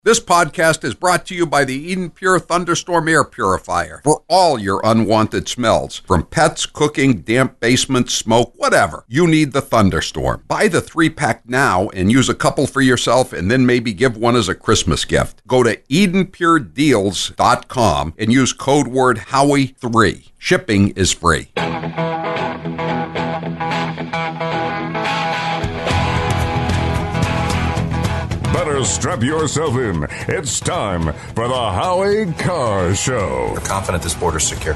This podcast is brought to you by the Eden Pure Thunderstorm Air Purifier for all your unwanted smells. From pets, cooking, damp basements, smoke, whatever. You need the Thunderstorm. Buy the 3-pack now and use a couple for yourself and then maybe give one as a Christmas gift. Go to EdenPureDeals.com and use code word Howie3. Shipping is free. Better strap yourself in. It's time for the Howie Carr Show. We're confident this border's secure.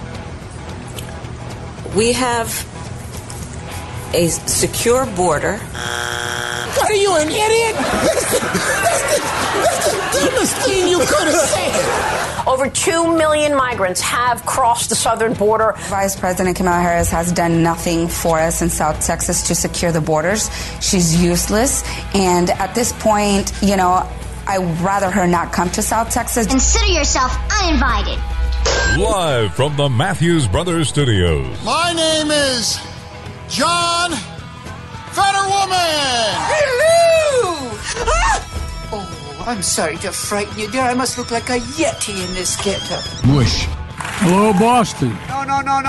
We have a secure border. What are you, an idiot? That's the dumbest thing you could have said. Over 2 million migrants have crossed the southern border. Vice President Kamala Harris has done nothing for us in South Texas to secure the borders. She's useless. And at this point, I'd rather her not come to South Texas. Consider yourself uninvited. Live from the Matthews Brothers Studios. My name is John Fetterwoman. Hello! Ah! Oh, I'm sorry to frighten you, dear. I must look like a yeti in this getup. Bush. Hello, Boston. No.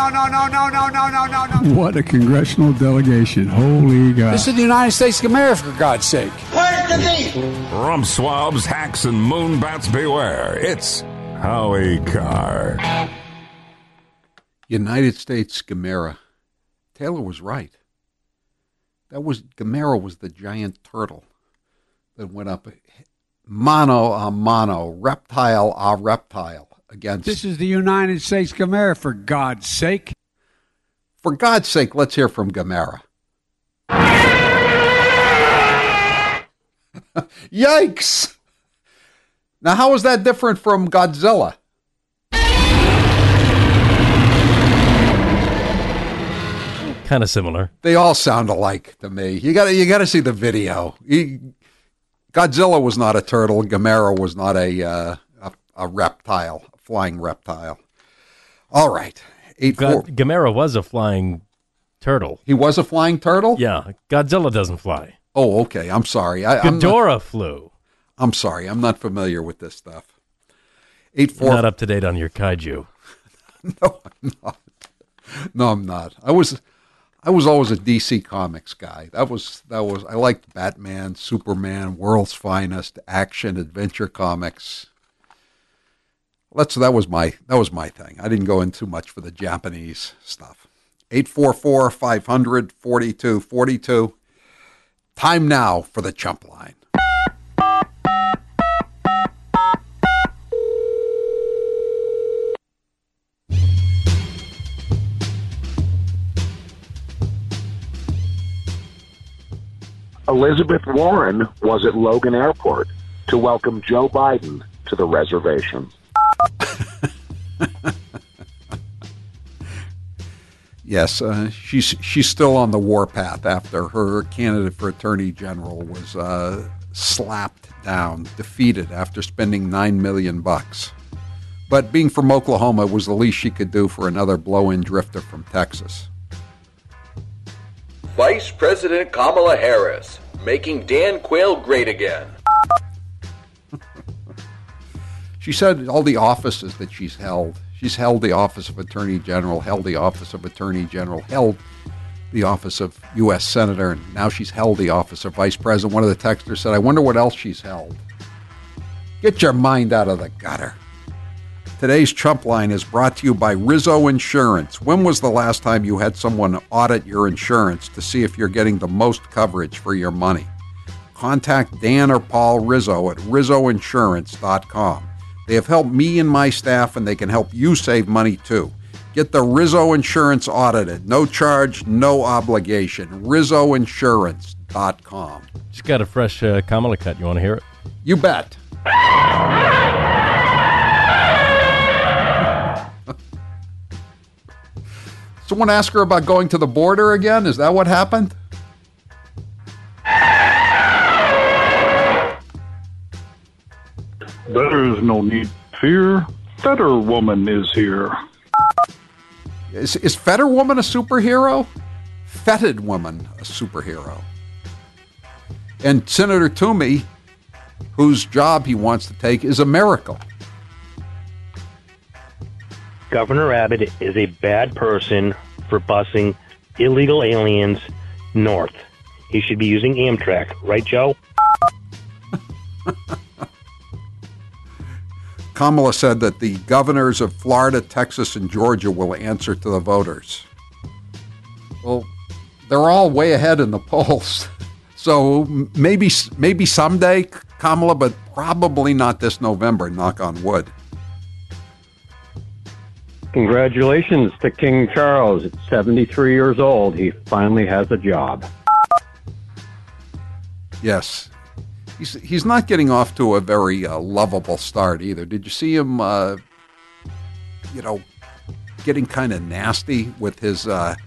What a congressional delegation. Holy God. This is the United States of America, for God's sake. Where's the beef? Rump swabs, hacks, and moonbats beware. It's Howie Carr. United States Gamera. Taylor was right. Gamera was the giant turtle that went up mano a mano, reptile a reptile against... This is the United States Gamera, for God's sake. For God's sake, let's hear from Gamera. Yikes! Now, how is that different from Godzilla? Kind of similar. They all sound alike to me. You got to see the video. Godzilla was not a turtle. Gamera was not a reptile, a flying reptile. All right. Gamera was a flying turtle. He was a flying turtle? Yeah. Godzilla doesn't fly. Oh, okay. I'm sorry. Ghidorah flew. I'm sorry. I'm not familiar with this stuff. You're not up to date on your kaiju. No, I'm not. No, I'm not. I was always a DC Comics guy. That was I liked Batman, Superman, World's Finest, action, adventure comics. That was my thing. I didn't go in too much for the Japanese stuff. 844-500-4242. Time now for the Chump Line. Elizabeth Warren was at Logan Airport to welcome Joe Biden to the reservation. Yes, she's still on the warpath after her candidate for Attorney General was slapped down, defeated after spending $9 million. But being from Oklahoma was the least she could do for another blow-in drifter from Texas. Vice President Kamala Harris, making Dan Quayle great again. She said all the offices that she's held the office of Attorney General, held the office of Attorney General, held the office of U.S. Senator, and now she's held the office of Vice President. One of the texters said, I wonder what else she's held. Get your mind out of the gutter. Today's Chump Line is brought to you by Rizzo Insurance. When was the last time you had someone audit your insurance to see if you're getting the most coverage for your money? Contact Dan or Paul Rizzo at RizzoInsurance.com. They have helped me and my staff, and they can help you save money too. Get the Rizzo Insurance audited. No charge, no obligation. RizzoInsurance.com. Just got a fresh Kamala cut. You want to hear it? You bet. Someone asked her about going to the border again? Is that what happened? There is no need to fear. Fetterwoman is here. Is Fetterwoman a superhero? Fetid woman a superhero. And Senator Toomey whose job he wants to take is a miracle. Governor Abbott is a bad person for busing illegal aliens north. He should be using Amtrak. Right, Joe? Kamala said that the governors of Florida, Texas, and Georgia will answer to the voters. Well, they're all way ahead in the polls. So maybe someday, Kamala, but probably not this November, knock on wood. Congratulations to King Charles. At 73 years old, he finally has a job. Yes. He's not getting off to a very lovable start either. Did you see him, getting kind of nasty with his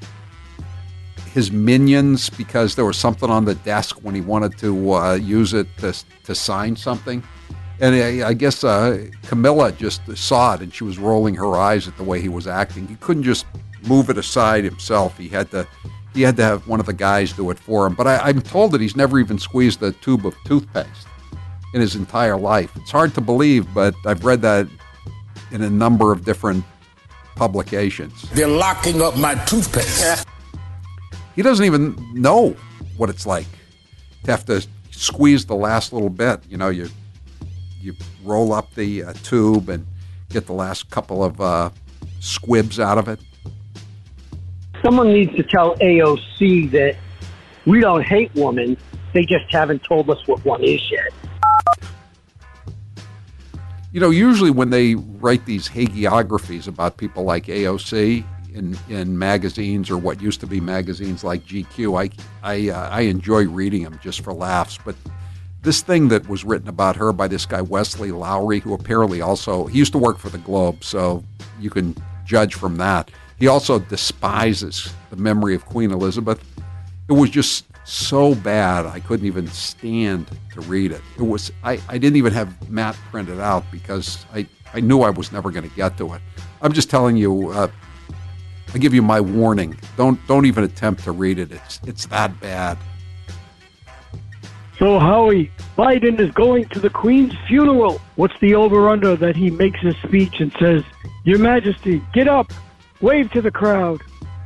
minions because there was something on the desk when he wanted to use it to sign something? And I guess Camilla just saw it, and she was rolling her eyes at the way he was acting. He couldn't just move it aside himself. He had to have one of the guys do it for him. But I'm told that he's never even squeezed a tube of toothpaste in his entire life. It's hard to believe, but I've read that in a number of different publications. They're locking up my toothpaste. He doesn't even know what it's like to have to squeeze the last little bit. You roll up the tube and get the last couple of squibs out of it. Someone needs to tell AOC that we don't hate women. They just haven't told us what one is yet. Usually when they write these hagiographies about people like AOC in magazines or what used to be magazines like GQ, I enjoy reading them just for laughs. But this thing that was written about her by this guy Wesley Lowery, who apparently he used to work for the Globe, so you can judge from that. He also despises the memory of Queen Elizabeth. It was just so bad I couldn't even stand to read it. It was I didn't even have Matt printed out because I knew I was never going to get to it. I'm just telling you, I give you my warning. Don't even attempt to read it. It's that bad. So, Howie, Biden is going to the Queen's funeral. What's the over-under that he makes his speech and says, "Your Majesty, get up, wave to the crowd"?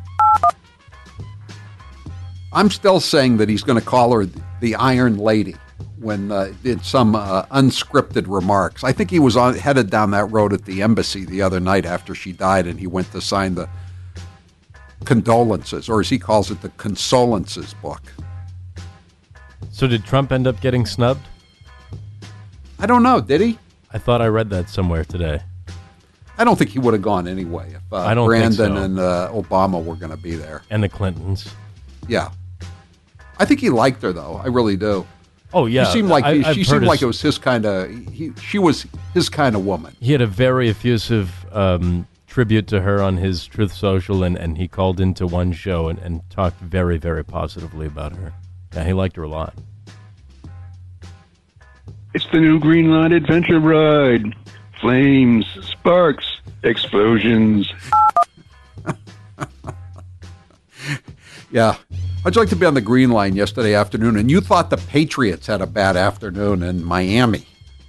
I'm still saying that he's going to call her the Iron Lady when did some unscripted remarks. I think he was headed down that road at the embassy the other night after she died, and he went to sign the condolences, or as he calls it, the consolences book. So did Trump end up getting snubbed? I don't know. Did he? I thought I read that somewhere today. I don't think he would have gone anyway if I don't Brandon think so. and Obama were going to be there. And the Clintons. Yeah. I think he liked her, though. I really do. Oh, yeah. She seemed like it was his kind of... She was his kind of woman. He had a very effusive tribute to her on his Truth Social, and he called into one show and talked very, very positively about her. Yeah, he liked her a lot. It's the new Green Line Adventure Ride. Flames, sparks, explosions. Yeah. How'd you like to be on the Green Line yesterday afternoon, and you thought the Patriots had a bad afternoon in Miami?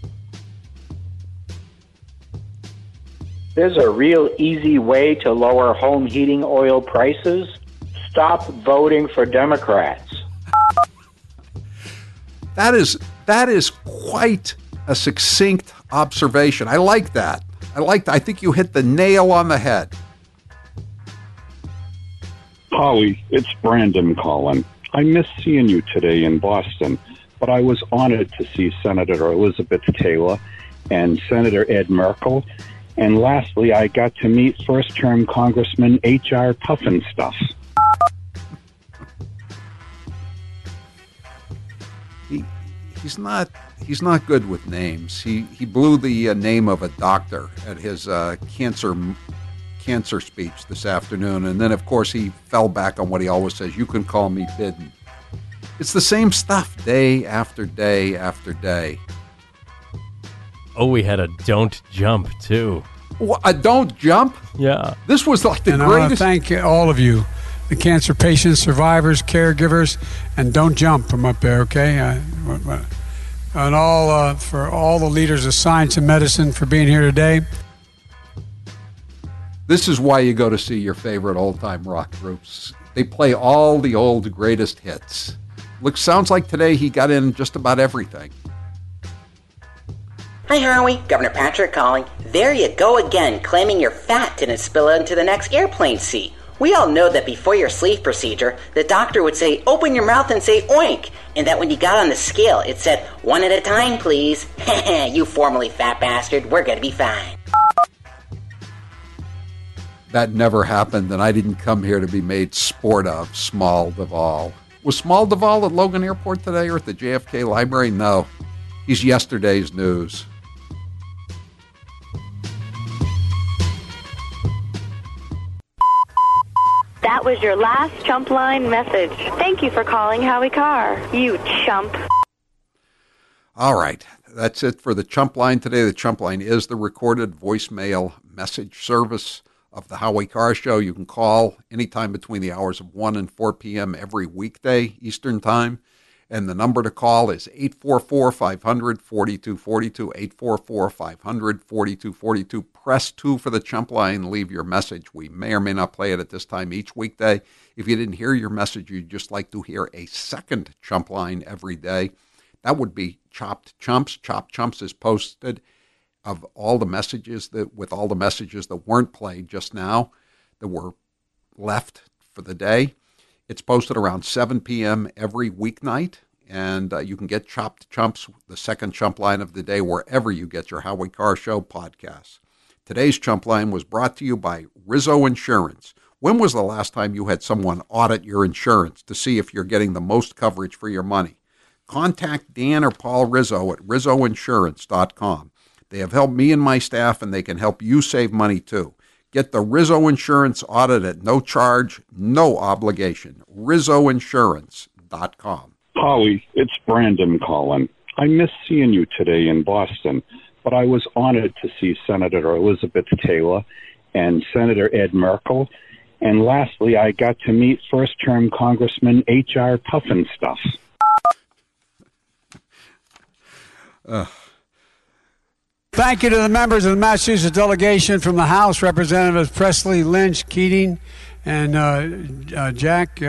There's a real easy way to lower home heating oil prices. Stop voting for Democrats. That is quite a succinct observation. I like that. I think you hit the nail on the head. Howie, it's Brandon calling. I missed seeing you today in Boston, but I was honored to see Senator Elizabeth Taylor and Senator Ed Merkel. And lastly, I got to meet first-term Congressman H.R. Puffinstuff. He's not good with names. He blew the name of a doctor at his cancer speech this afternoon, and then of course he fell back on what he always says: "You can call me Biden." It's the same stuff day after day after day. Oh, we had a don't jump too. What, a don't jump? Yeah. This was like the and greatest. I want to thank all of you, the cancer patients, survivors, caregivers, and don't jump from up there, okay? and all for all the leaders of science and medicine for being here today. This is why you go to see your favorite old-time rock groups. They play all the old greatest hits. Sounds like today he got in just about everything. Hi, Howie. Governor Patrick calling. There you go again, claiming your fat didn't spill into the next airplane seat. We all know that before your sleeve procedure, the doctor would say, open your mouth and say oink, and that when you got on the scale, it said, 1 at a time, please. You formerly fat bastard, we're gonna be fine. That never happened, and I didn't come here to be made sport of. Small Duvall. Was Small Duvall at Logan Airport today or at the JFK Library? No. He's yesterday's news. That was your last chump line message. Thank you for calling Howie Carr, you chump. All right. That's it for the Chump Line today. The Chump Line is the recorded voicemail message service of the Howie Carr Show. You can call anytime between the hours of 1 and 4 p.m. every weekday Eastern Time. And the number to call is 844-500-4242, 844-500-4242. Press 2 for the Chump Line. Leave your message. We may or may not play it at this time each weekday. If you didn't hear your message, you'd just like to hear a second Chump Line every day, that would be Chopped Chumps. Chopped Chumps is posted of all the messages that weren't played just now, that were left for the day. It's posted around 7 p.m. every weeknight, and you can get Chopped Chumps, the second Chump Line of the day, wherever you get your Howie Carr Show podcasts. Today's Chump Line was brought to you by Rizzo Insurance. When was the last time you had someone audit your insurance to see if you're getting the most coverage for your money? Contact Dan or Paul Rizzo at rizzoinsurance.com. They have helped me and my staff, and they can help you save money too. Get the Rizzo Insurance audit at no charge, no obligation. rizzoinsurance.com. Howie, it's Brandon calling. I missed seeing you today in Boston, but I was honored to see Senator Elizabeth Taylor and Senator Ed Merkel. And lastly, I got to meet first-term Congressman H.R. Puffinstuff. Thank you to the members of the Massachusetts delegation from the House, Representatives Presley, Lynch, Keating, and Jake,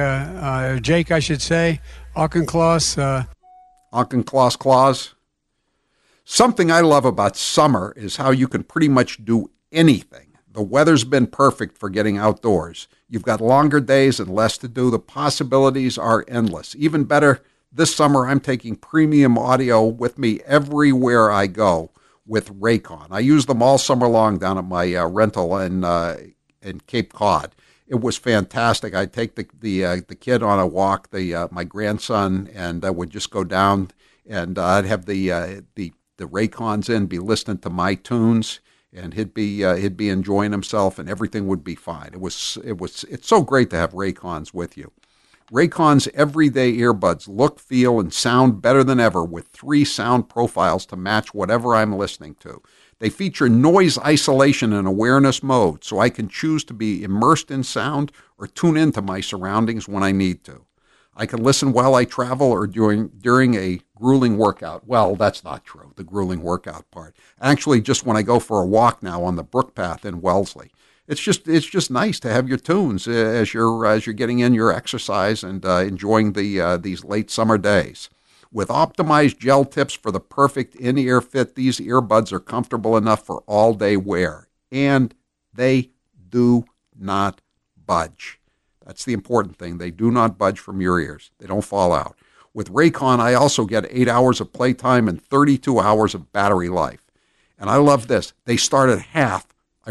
I should say, Auchincloss. Auchincloss. Something I love about summer is how you can pretty much do anything. The weather's been perfect for getting outdoors. You've got longer days and less to do. The possibilities are endless. Even better, this summer I'm taking premium audio with me everywhere I go with Raycon. I use them all summer long down at my rental in Cape Cod. It was fantastic. I'd take the kid on a walk, my grandson, and I would just go down, and I'd have the Raycons in, be listening to my tunes, and he'd be enjoying himself, and everything would be fine. It's so great to have Raycons with you. Raycon's everyday earbuds look, feel, and sound better than ever with 3 sound profiles to match whatever I'm listening to. They feature noise isolation and awareness mode, so I can choose to be immersed in sound or tune into my surroundings when I need to. I can listen while I travel or during a grueling workout. Well, that's not true, the grueling workout part. Actually, just when I go for a walk now on the Brook Path in Wellesley. It's just nice to have your tunes as you're getting in your exercise and enjoying these late summer days. With optimized gel tips for the perfect in-ear fit, these earbuds are comfortable enough for all-day wear, and they do not budge. That's the important thing. They do not budge from your ears. They don't fall out. With Raycon, I also get 8 hours of playtime and 32 hours of battery life. And I love this. They start at half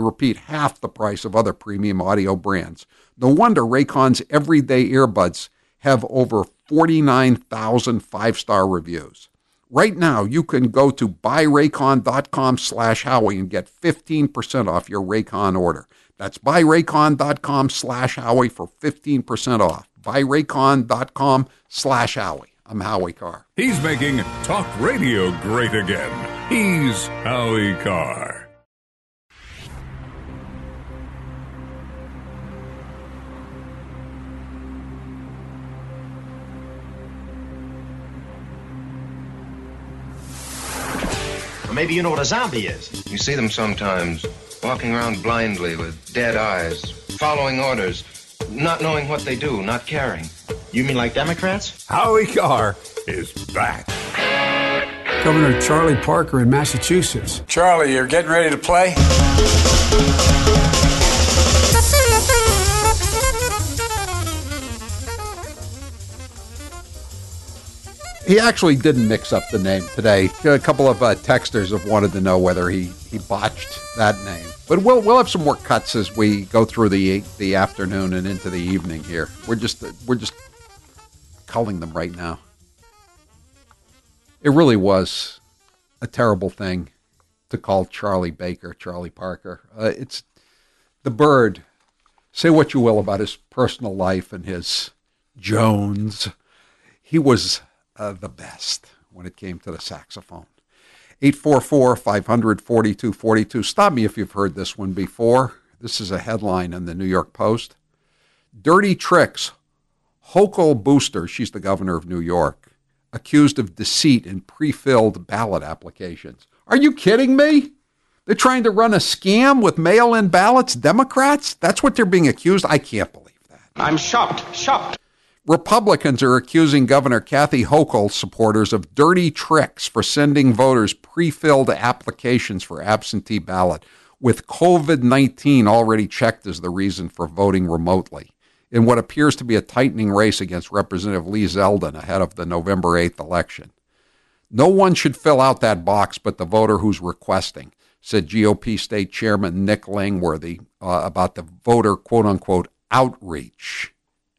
the price of other premium audio brands. No wonder Raycon's everyday earbuds have over 49,000 5-star reviews. Right now, you can go to buyraycon.com/Howie and get 15% off your Raycon order. That's buyraycon.com/Howie for 15% off. Buyraycon.com/Howie. I'm Howie Carr. He's making talk radio great again. He's Howie Carr. maybe you know what a zombie is. You see them sometimes, walking around blindly with dead eyes, following orders, not knowing what they do, not caring. You mean like Democrats? Howie Carr is back. Governor Charlie Parker in Massachusetts. Charlie, you're getting ready to play? He actually didn't mix up the name today. A couple of texters have wanted to know whether he botched that name. But we'll have some more cuts as we go through the afternoon and into the evening here. We're just culling them right now. It really was a terrible thing to call Charlie Parker. It's the bird. Say what you will about his personal life and his Jones. He was the best when it came to the saxophone. 844-500-4242. Stop me if you've heard this one before. This is a headline in the New York Post. Dirty tricks. Hochul Booster, she's the governor of New York, accused of deceit in pre-filled ballot applications. Are you kidding me? They're trying to run a scam with mail-in ballots? Democrats? That's what they're being accused? I can't believe that. I'm shocked. Republicans are accusing Governor Kathy Hochul supporters of dirty tricks for sending voters pre-filled applications for absentee ballot, with COVID-19 already checked as the reason for voting remotely, in what appears to be a tightening race against Representative Lee Zeldin ahead of the November 8th election. No one should fill out that box but the voter who's requesting, said GOP State Chairman Nick Langworthy about the voter, quote-unquote, outreach.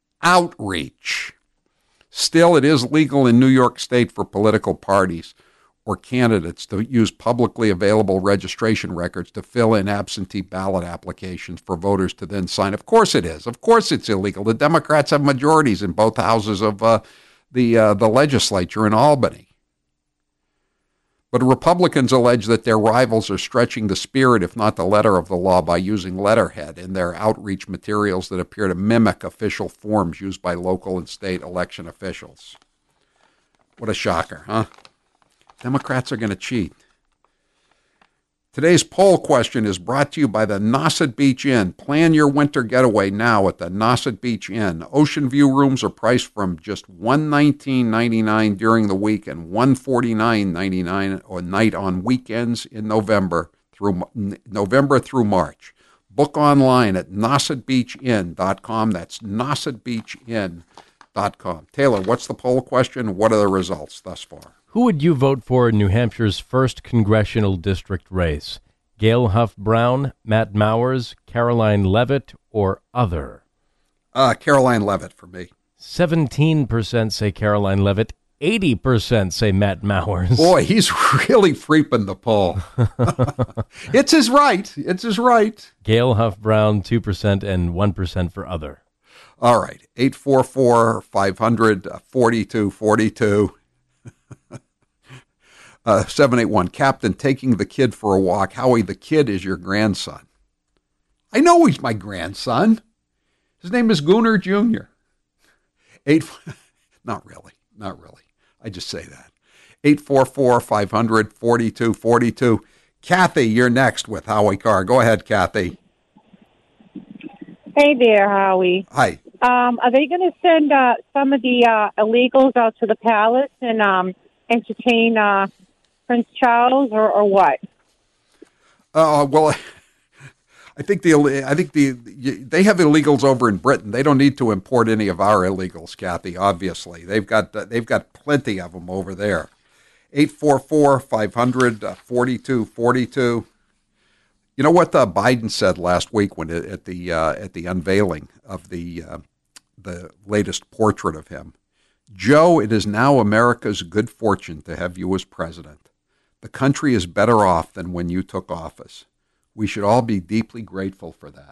Still, it is legal in New York State for political parties or candidates to use publicly available registration records to fill in absentee ballot applications for voters to then sign. Of course it is. Of course it's illegal. The Democrats have majorities in both houses of the legislature in Albany. But Republicans allege that their rivals are stretching the spirit, if not the letter of the law, by using letterhead in their outreach materials that appear to mimic official forms used by local and state election officials. What a shocker, huh? Democrats are going to cheat. Today's poll question is brought to you by the Nauset Beach Inn. Plan your winter getaway now at the Nauset Beach Inn. Ocean view rooms are priced from just $119.99 during the week and $149.99 a night on weekends in November through March. Book online at nausetbeachinn.com. That's nausetbeachinn.com. Taylor, what's the poll question? What are the results thus far? Who would you vote for in New Hampshire's 1st congressional district race? Gail Huff Brown, Matt Mowers, Caroline Levitt, or other? Caroline Levitt for me. 17% say Caroline Levitt. 80% say Matt Mowers. Boy, he's really freeping the poll. It's his right. Gail Huff Brown, 2% and 1% for other. All right. 844-500-4242. 781, Captain, taking the kid for a walk. Howie, the kid is your grandson. I know he's my grandson. His name is Gooner Jr. Not really. I just say that. 844-500-4242. Kathy, you're next with Howie Carr. Go ahead, Kathy. Hey there, Howie. Hi. Are they going to send some of the illegals out to the palace and entertain Prince Charles, or what? Well, I think they have illegals over in Britain. They don't need to import any of our illegals, Kathy. Obviously, they've got plenty of them over there. 844-500-4242. You know what Biden said last week when at the unveiling of the latest portrait of him? Joe, it is now America's good fortune to have you as president. The country is better off than when you took office. We should all be deeply grateful for that.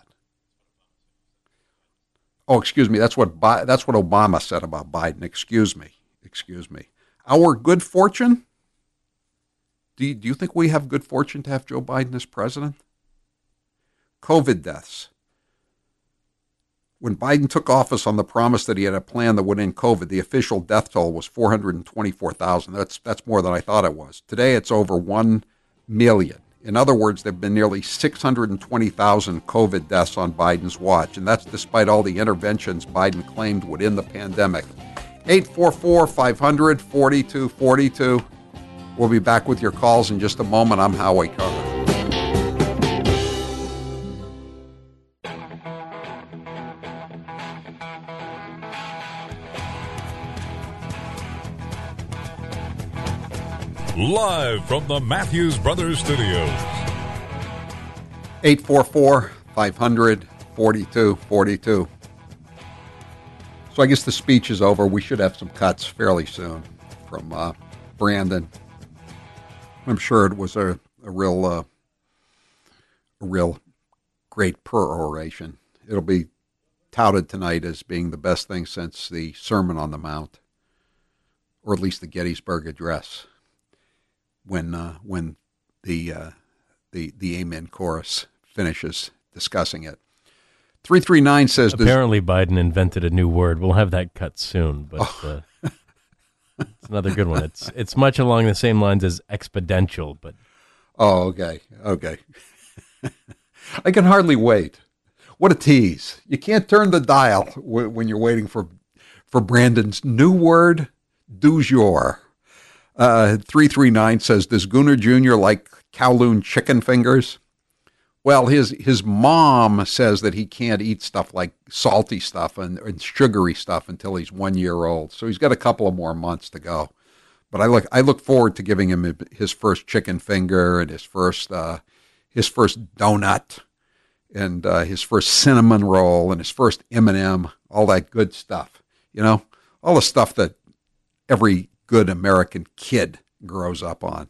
Oh, excuse me. That's what Obama said about Biden. Excuse me. Our good fortune? Do you think we have good fortune to have Joe Biden as president? COVID deaths. When Biden took office on the promise that he had a plan that would end COVID, the official death toll was 424,000. That's more than I thought it was. Today it's over 1 million. In other words, there have been nearly 620,000 COVID deaths on Biden's watch, and that's despite all the interventions Biden claimed would end the pandemic. 844-500-4242. We'll be back with your calls in just a moment. I'm Howie Carr. Live from the Matthews Brothers Studios. 844-500-4242. So I guess the speech is over. We should have some cuts fairly soon from Brandon. I'm sure it was a real great peroration. It'll be touted tonight as being the best thing since the Sermon on the Mount, or at least the Gettysburg Address, when the Amen chorus finishes discussing it. 339 says... Apparently Biden invented a new word. We'll have that cut soon, but it's another good one. It's much along the same lines as exponential, but... Oh, okay. I can hardly wait. What a tease. You can't turn the dial when you're waiting for Brandon's new word, du jour. 339 says, does Gooner Jr. like Kowloon chicken fingers? Well, his mom says that he can't eat stuff like salty stuff and sugary stuff until he's 1 year old. So he's got a couple of more months to go. But I look forward to giving him his first chicken finger and his first donut and his first cinnamon roll and his first M&M, all that good stuff. You know, all the stuff that every good American kid grows up on.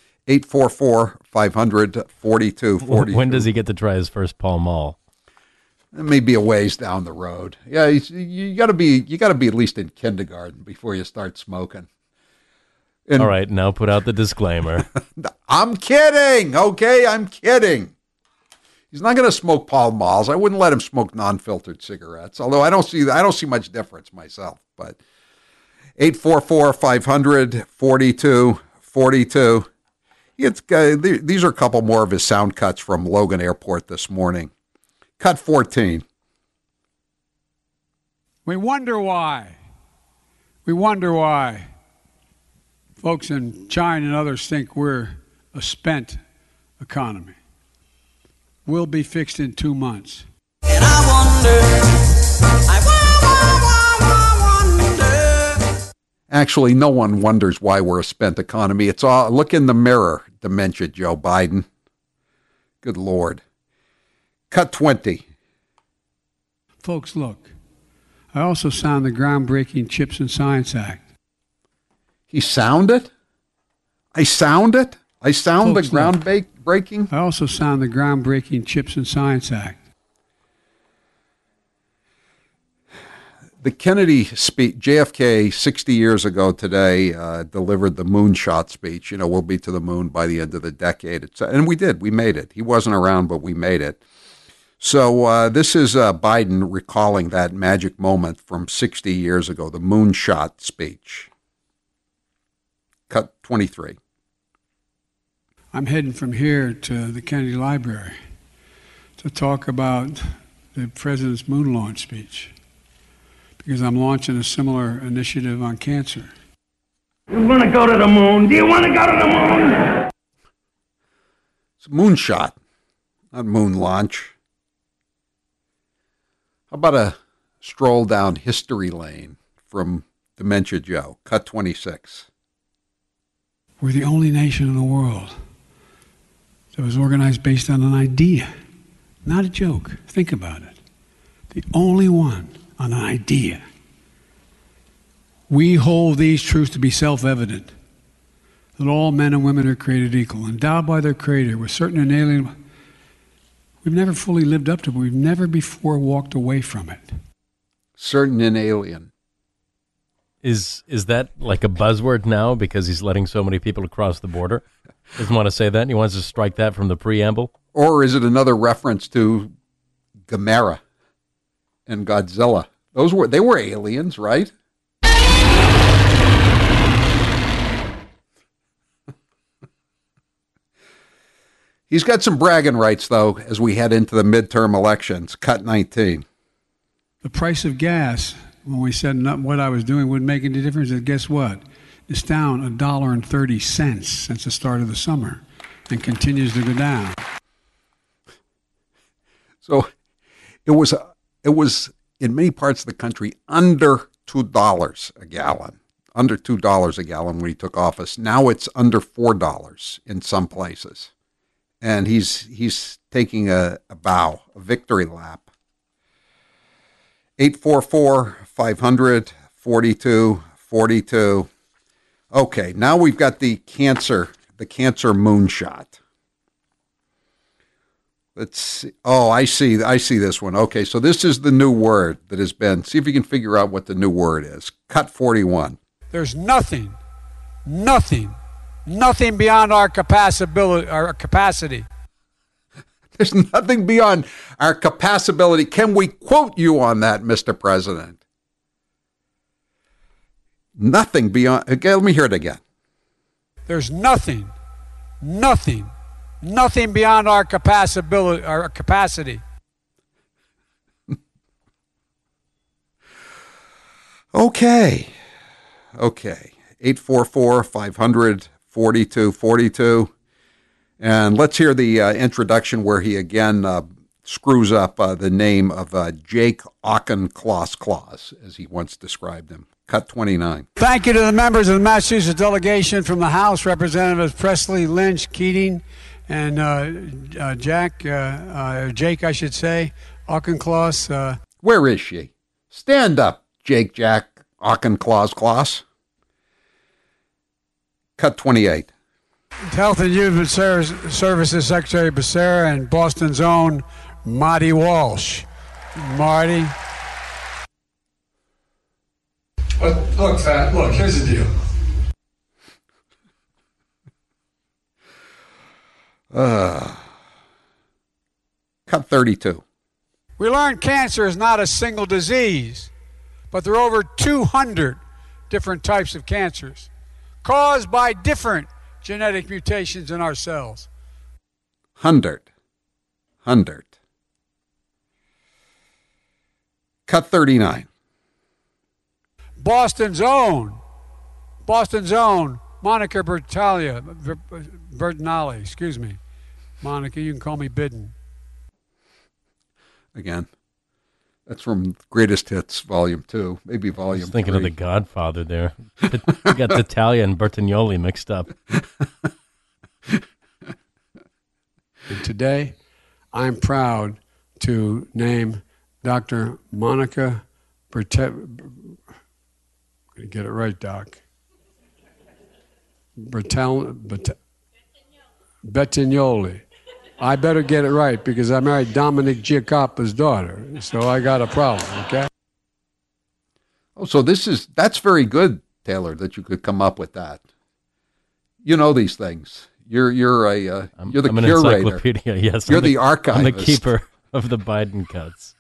844-500-4242. When does he get to try his first Pall Mall? It may be a ways down the road. Yeah, you got to be at least in kindergarten before you start smoking. And, all right, now put out the disclaimer. I'm kidding. Okay, I'm kidding. He's not going to smoke Pall Malls. I wouldn't let him smoke non-filtered cigarettes. Although I don't see much difference myself. But 844-500-4242. These are a couple more of his sound cuts from Logan Airport this morning. Cut 14. We wonder why. Folks in China and others think we're a spent economy. We'll be fixed in 2 months. And I wonder. Actually, no one wonders why we're a spent economy. It's all, look in the mirror, dementia Joe Biden. Good Lord. Cut 20. Folks, look. I also signed the groundbreaking CHIPS and Science Act. He sound it? I sound it? I sound Folks, the groundbreaking? I also signed the groundbreaking CHIPS and Science Act. The Kennedy speech, JFK 60 years ago today, delivered the moonshot speech. You know, we'll be to the moon by the end of the decade. And we did. We made it. He wasn't around, but we made it. So this is Biden recalling that magic moment from 60 years ago, the moonshot speech. Cut 23. I'm heading from here to the Kennedy Library to talk about the president's moon launch speech, because I'm launching a similar initiative on cancer. You want to go to the moon? Do you want to go to the moon? It's a moonshot, not moon launch. How about a stroll down history lane from Dementia Joe? Cut 26. We're the only nation in the world that was organized based on an idea, not a joke. Think about it. The only one on an idea. We hold these truths to be self-evident, that all men and women are created equal, endowed by their Creator with certain inalienable. We've never fully lived up to it. We've never before walked away from it. Certain inalien. Is that like a buzzword now because he's letting so many people across the border? Doesn't want to say that, and he wants to strike that from the preamble? Or is it another reference to Gamera and Godzilla? They were aliens, right? He's got some bragging rights, though, as we head into the midterm elections. Cut 19. The price of gas, when we said what I was doing wouldn't make any difference, and guess what? It's down $1.30 since the start of the summer and continues to go down. So it was in many parts of the country under $2 a gallon. Under $2 a gallon when he took office. Now it's under $4 in some places. And he's taking a bow, a victory lap. 844-500-4242. Okay, now we've got the cancer moonshot. Let's see. Oh, I see this one. Okay, so this is the new word that has been. See if you can figure out what the new word is. Cut 41. There's nothing beyond our capacity. There's nothing beyond our capacity. Can we quote you on that, Mr. President? Nothing beyond. Okay, let me hear it again. There's nothing beyond our capacity. Okay. 844-500-4242. And let's hear the introduction where he again screws up the name of Jake Auchincloss, as he once described him. Cut 29. Thank you to the members of the Massachusetts delegation from the House, Representatives Presley, Lynch, Keating, and Jake, I should say, Auchincloss. Where is she? Stand up, Jake Auchincloss. Cut 28. Health and Human Services Secretary Becerra and Boston's own Marty Walsh. Marty. Look, Fat, here's the deal. Cut 32. We learned cancer is not a single disease, but there are over 200 different types of cancers caused by different genetic mutations in our cells. 100. Cut 39. Boston's own Monica Bertinelli, excuse me. Monica, you can call me Bidden. Again, that's from Greatest Hits, Volume 2, maybe Volume 3. I was thinking of The Godfather there. You got Natalia and Bertignoli mixed up. And today, I'm proud to name Dr. Monica Bertignoli. Get it right, Doc. Bertignoli. I better get it right because I married Dominic Giacoppa's daughter, so I got a problem, okay? Oh, so that's very good, Taylor, that you could come up with that. You know these things. You're the I'm an curator. Encyclopedia, yes. You're the archivist. I'm the keeper of the Biden cuts.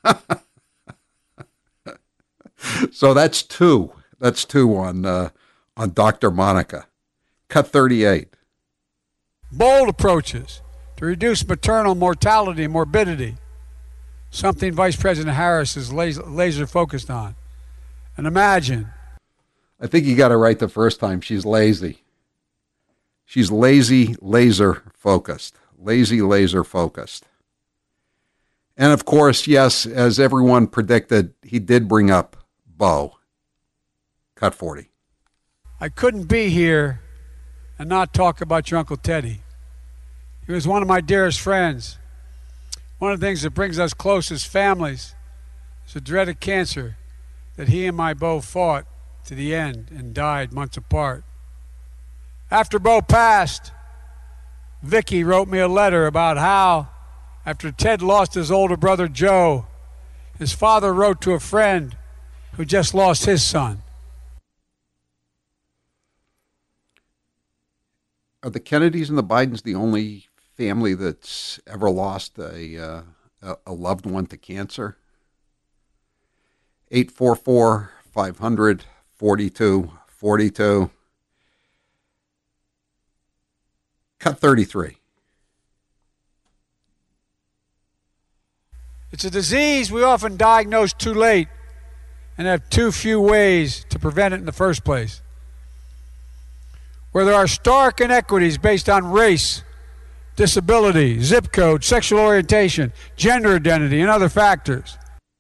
So that's two. That's two on Dr. Monica. Cut 38. Bold approaches to reduce maternal mortality and morbidity, something Vice President Harris is laser focused on. And imagine. I think you got it right the first time. She's lazy. She's lazy, laser focused. Lazy, laser focused. And of course, yes, as everyone predicted, he did bring up Bo. Cut 40. I couldn't be here and not talk about your Uncle Teddy. He was one of my dearest friends. One of the things that brings us close as families is the dread of cancer that he and my Bo fought to the end and died months apart. After Bo passed, Vicky wrote me a letter about how, after Ted lost his older brother Joe, his father wrote to a friend who just lost his son. Are the Kennedys and the Bidens the only family that's ever lost a loved one to cancer? 844-500-4242. Cut 33. It's a disease we often diagnose too late and have too few ways to prevent it in the first place. Where there are stark inequities based on race, disability, zip code, sexual orientation, gender identity, and other factors.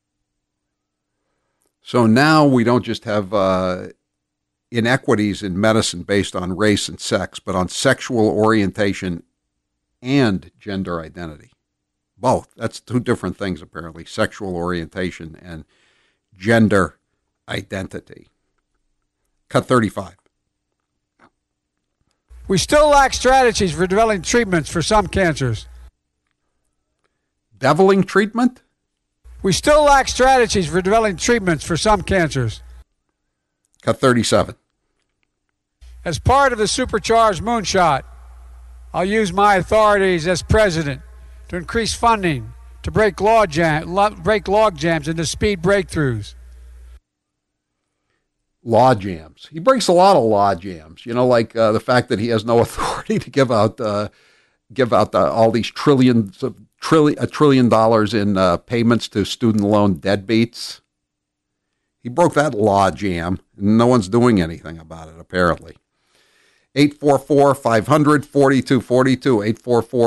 So now we don't just have inequities in medicine based on race and sex, but on sexual orientation and gender identity. Both. That's two different things, apparently, sexual orientation and gender identity. Cut 35. We still lack strategies for developing treatments for some cancers. Deviling treatment? We still lack strategies for developing treatments for some cancers. Cut 37. As part of the supercharged moonshot, I'll use my authorities as president to increase funding to break log jams into speed breakthroughs. Law jams. He breaks a lot of law jams. You know, like the fact that he has no authority to give out all these $1 trillion in payments to student loan deadbeats. He broke that law jam, and no one's doing anything about it, apparently. 844-500-4242,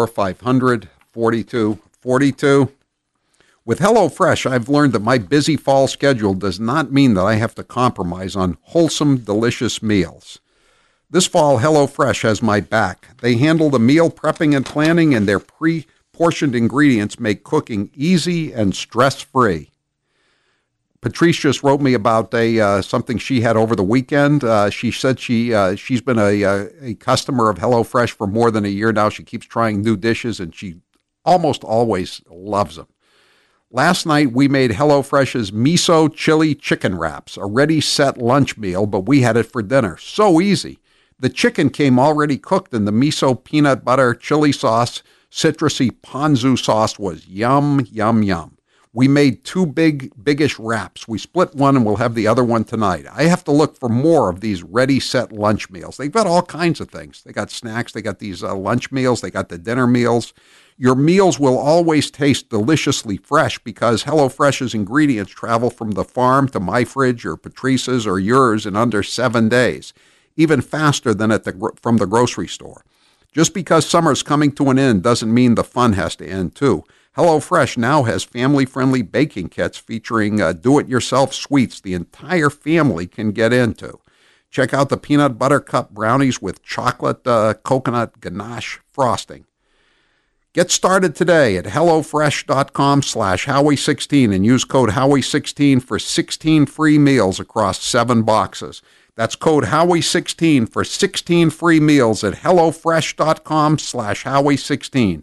844-500-4242. With HelloFresh, I've learned that my busy fall schedule does not mean that I have to compromise on wholesome, delicious meals. This fall, HelloFresh has my back. They handle the meal prepping and planning, and their pre-portioned ingredients make cooking easy and stress-free. Patrice just wrote me about something she had over the weekend. She said she's been a customer of HelloFresh for more than a year now. She keeps trying new dishes, and she almost always loves them. Last night, we made HelloFresh's miso chili chicken wraps, a ready-set lunch meal, but we had it for dinner. So easy. The chicken came already cooked, and the miso peanut butter chili sauce, citrusy ponzu sauce was yum, yum, yum. We made two biggish wraps. We split one, and we'll have the other one tonight. I have to look for more of these ready-set lunch meals. They've got all kinds of things. They got snacks. They got these lunch meals. They got the dinner meals. Your meals will always taste deliciously fresh because HelloFresh's ingredients travel from the farm to my fridge or Patrice's or yours in under 7 days, even faster than from the grocery store. Just because summer's coming to an end doesn't mean the fun has to end, too. HelloFresh now has family-friendly baking kits featuring do-it-yourself sweets the entire family can get into. Check out the peanut butter cup brownies with chocolate coconut ganache frosting. Get started today at HelloFresh.com/Howie16 and use code Howie16 for 16 free meals across 7 boxes. That's code Howie16 for 16 free meals at HelloFresh.com/Howie16.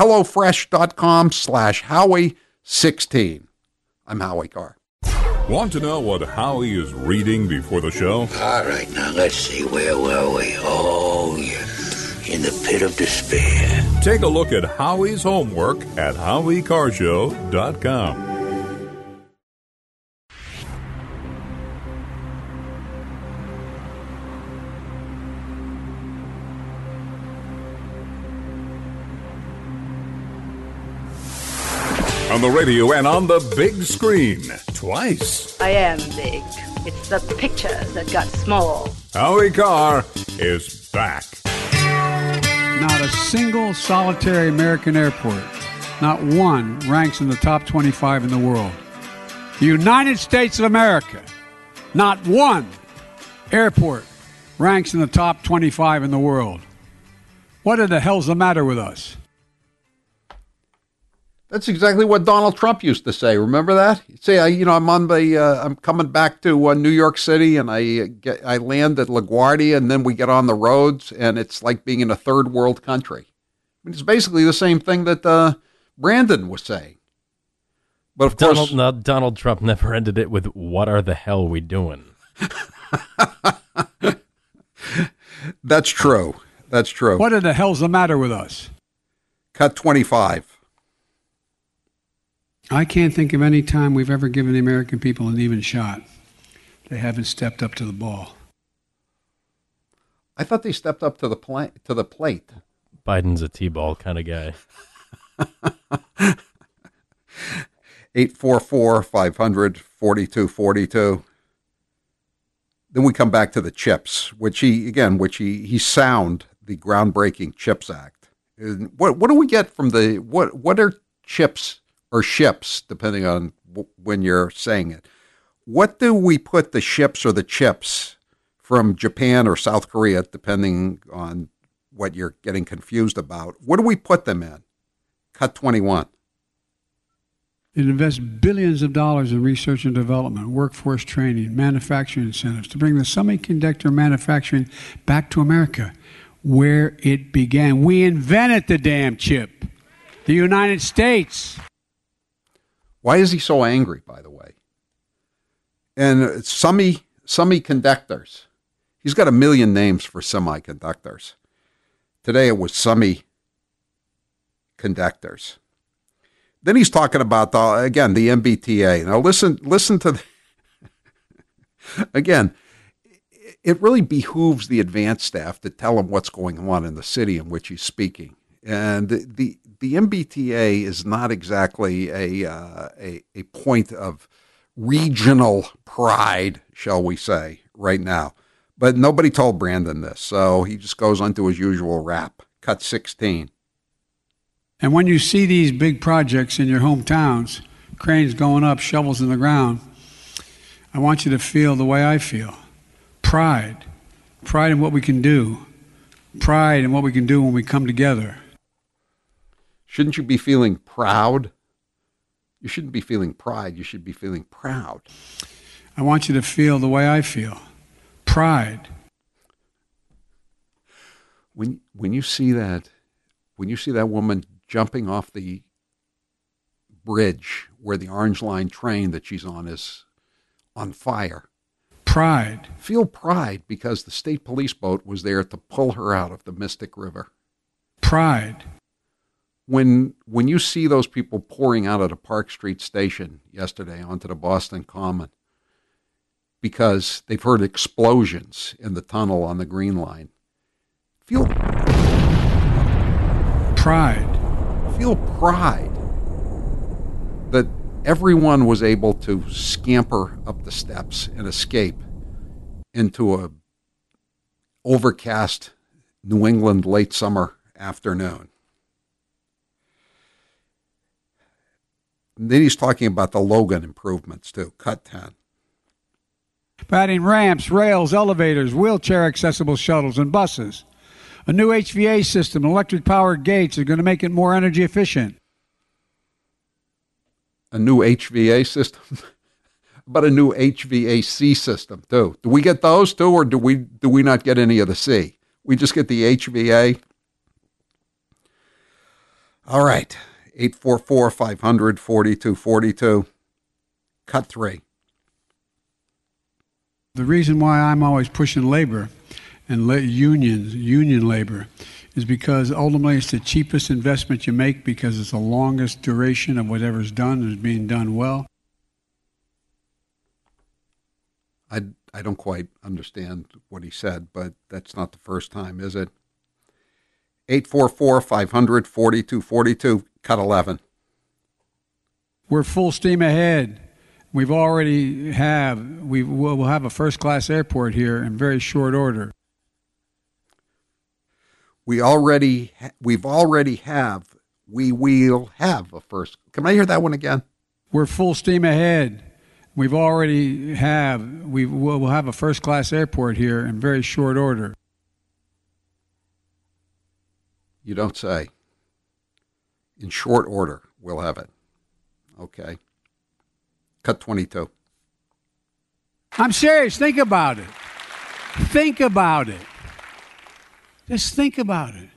HelloFresh.com/Howie16. I'm Howie Carr. Want to know what Howie is reading before the show? All right, now let's see. Where were we? Oh, yes. In the pit of despair. Take a look at Howie's homework at HowieCarShow.com. On the radio and on the big screen. Twice. I am big. It's the pictures that got small. Howie Carr is back. Not a single solitary American airport, not one, ranks in the top 25 in the world. The United States of America, not one airport ranks in the top 25 in the world. What the hell's the matter with us? That's exactly what Donald Trump used to say. Remember that? He'd say, I'm coming back to New York City, and I land at LaGuardia, and then we get on the roads, and it's like being in a third world country. I mean, it's basically the same thing that Brandon was saying. But of course, Donald Trump never ended it with "What are the hell we doing?" That's true. That's true. What the hell's the matter with us? Cut 25. I can't think of any time we've ever given the American people an even shot. They haven't stepped up to the ball. I thought they stepped up to the plate. Biden's a T-ball kind of guy. 844-500-4242. Then we come back to the CHIPS, which he sound the groundbreaking CHIPS Act. And what do we get from what are CHIPS or ships, depending on when you're saying it? What do we put the ships or the chips from Japan or South Korea, depending on what you're getting confused about? What do we put them in? Cut 21. It invests billions of dollars in research and development, workforce training, manufacturing incentives to bring the semiconductor manufacturing back to America, where it began. We invented the damn chip, the United States. Why is he so angry, by the way? And semiconductors. He's got a million names for semiconductors. Today it was semiconductors. Then he's talking about, the MBTA. Now listen to again, it really behooves the advanced staff to tell him what's going on in the city in which he's speaking. And the MBTA is not exactly a point of regional pride, shall we say, right now. But nobody told Brandon this, so he just goes on to his usual rap. Cut 16. And when you see these big projects in your hometowns, cranes going up, shovels in the ground, I want you to feel the way I feel. Pride. Pride in what we can do. Pride in what we can do when we come together. Shouldn't you be feeling proud? You shouldn't be feeling pride. You should be feeling proud. I want you to feel the way I feel. Pride. When you see that woman jumping off the bridge where the Orange Line train that she's on is on fire. Pride. Feel pride because the state police boat was there to pull her out of the Mystic River. Pride. When you see those people pouring out of the Park Street station yesterday onto the Boston Common because they've heard explosions in the tunnel on the Green Line, feel pride. Feel pride that everyone was able to scamper up the steps and escape into a overcast New England late summer afternoon. And then he's talking about the Logan improvements too. Cut 10. Adding ramps, rails, elevators, wheelchair-accessible shuttles, and buses. A new HVA system, electric-powered gates, are going to make it more energy efficient. A new HVA system? But a new HVAC system, too. Do we get those, too, or do we not get any of the C? We just get the HVA? All right. 844-500-4242. Cut 3. The reason why I'm always pushing labor and union labor, is because ultimately it's the cheapest investment you make because it's the longest duration of whatever's done is being done well. I don't quite understand what he said, but that's not the first time, is it? 844-500-4242, cut 11. We're full steam ahead. We'll have a first-class airport here in very short order. We will have a first. Can I hear that one again? We're full steam ahead. We'll have a first-class airport here in very short order. You don't say. In short order, we'll have it. Okay. Cut 22. I'm serious. Think about it. Think about it. Just think about it.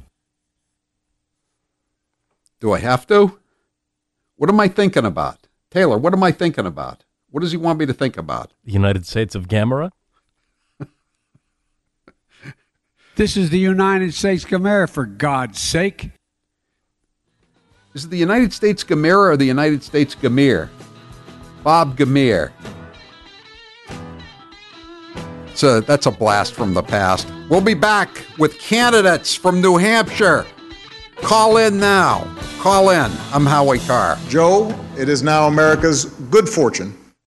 Do I have to? What am I thinking about? Taylor, what am I thinking about? What does he want me to think about? The United States of Gamera? This is the United States Gamera, for God's sake. Is it the United States Gamera or the United States Gamir? Bob Gamir. So that's a blast from the past. We'll be back with candidates from New Hampshire. Call in now. Call in. I'm Howie Carr. Joe, it is now America's good fortune